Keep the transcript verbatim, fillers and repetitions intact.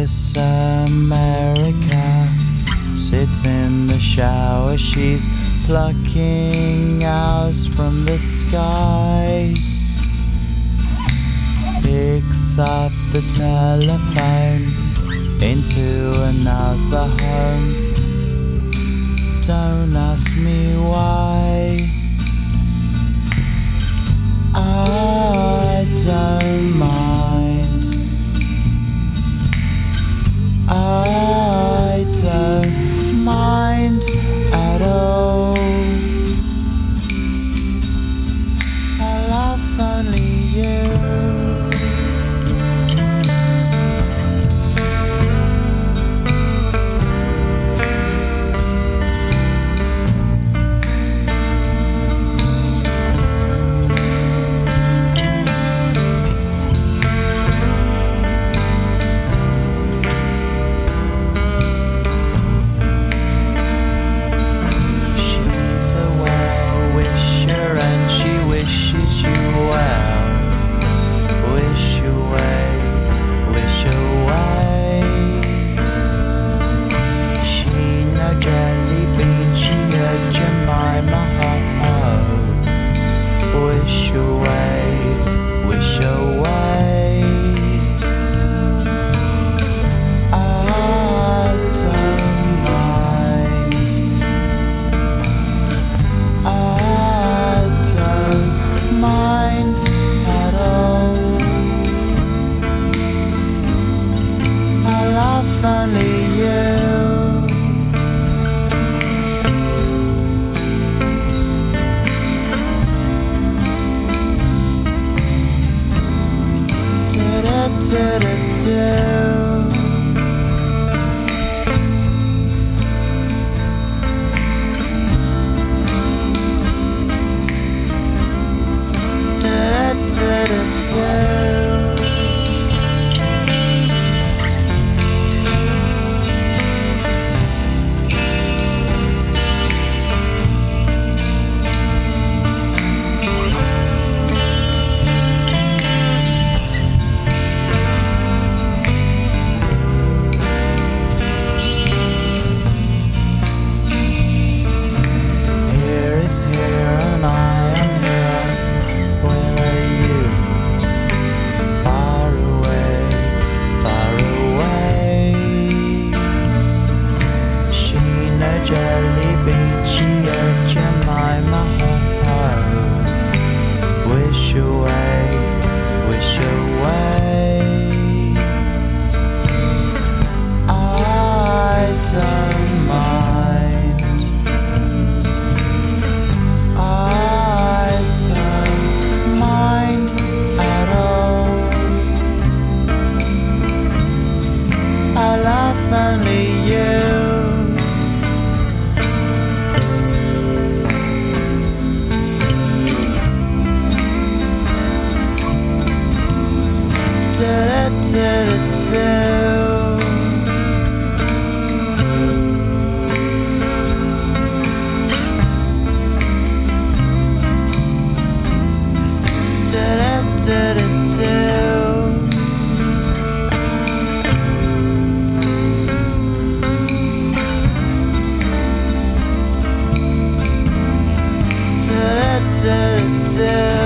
Miss America sits in the shower. She's plucking hours from the sky. Picks up the telephone into another home. Don't ask me why. I don't mind. I don't mind at all. I love only you. Wish away, wish away. I don't mind. I don't mind at all. I love only you. Da, da, da. Da, da, da, da. Here and I am here. Where are you? Far away, far away. Sheena, jelly bean, Chia, Jemima, ho, ho. Wish away, wish away. I don't mind. Only you. Da, da, da, da. Da, da, da, da. Da, da, da.